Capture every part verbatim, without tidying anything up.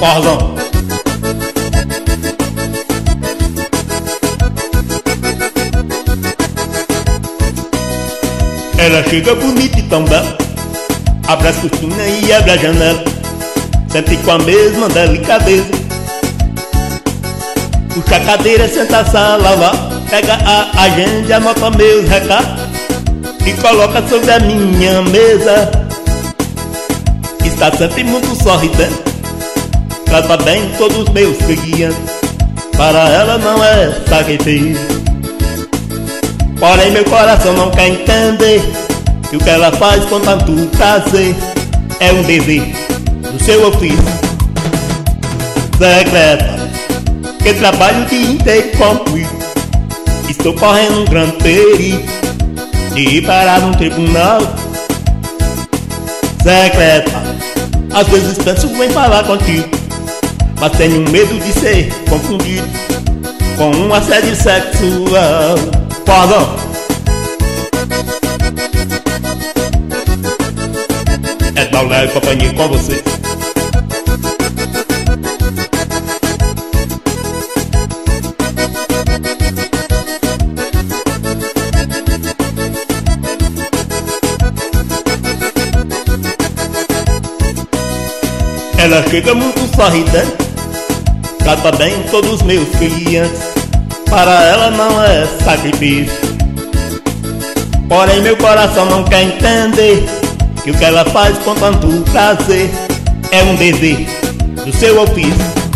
forrozão. Ela chega bonita e tão bela, abre as cortinas e abre a janela, sente com a mesma delicadeza, puxa a cadeira, senta a sala lá, pega a agenda, anota meus recados e coloca sobre a minha mesa. Está sempre muito sorridente, trata bem todos os meus clientes, para ela não é saqueteiro. Porém meu coração não quer entender que o que ela faz com tanto prazer é um dever do seu ofício. Secreta, que trabalho o dia inteiro comigo, estou correndo um grande perigo de ir parar num tribunal. Secreta, às vezes penso em falar contigo, mas tenho medo de ser confundido com um assédio sexual. Forrozão. É Daulé e companhia com você. Ela chega muito sorridente, trata bem todos os meus clientes, para ela não é sacrifício. Porém meu coração não quer entender que o que ela faz com tanto prazer é um dever do seu ofício.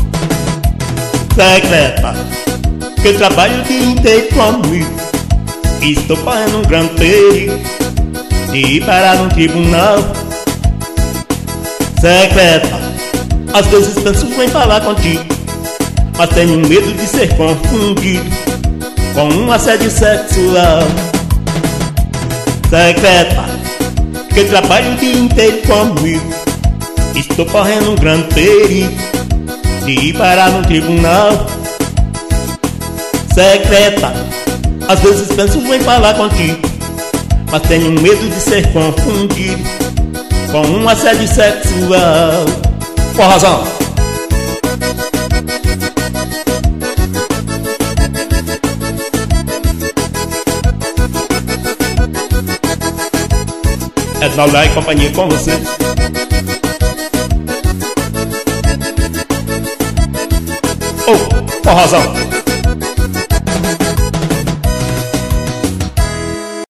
Secreta, que trabalho o dia inteiro comigo, estou correndo um grande perigo de ir parar num tribunal. Secreta, às vezes penso em falar contigo, mas tenho medo de ser confundido com um assédio sexual. Secreta, que trabalho o dia inteiro comigo, estou correndo um grande perigo de ir parar no tribunal. Secreta, às vezes penso em falar contigo, mas tenho medo de ser confundido com um assédio sexual. Forrozão. É Daulé e companhia com você. Oh, forrozão.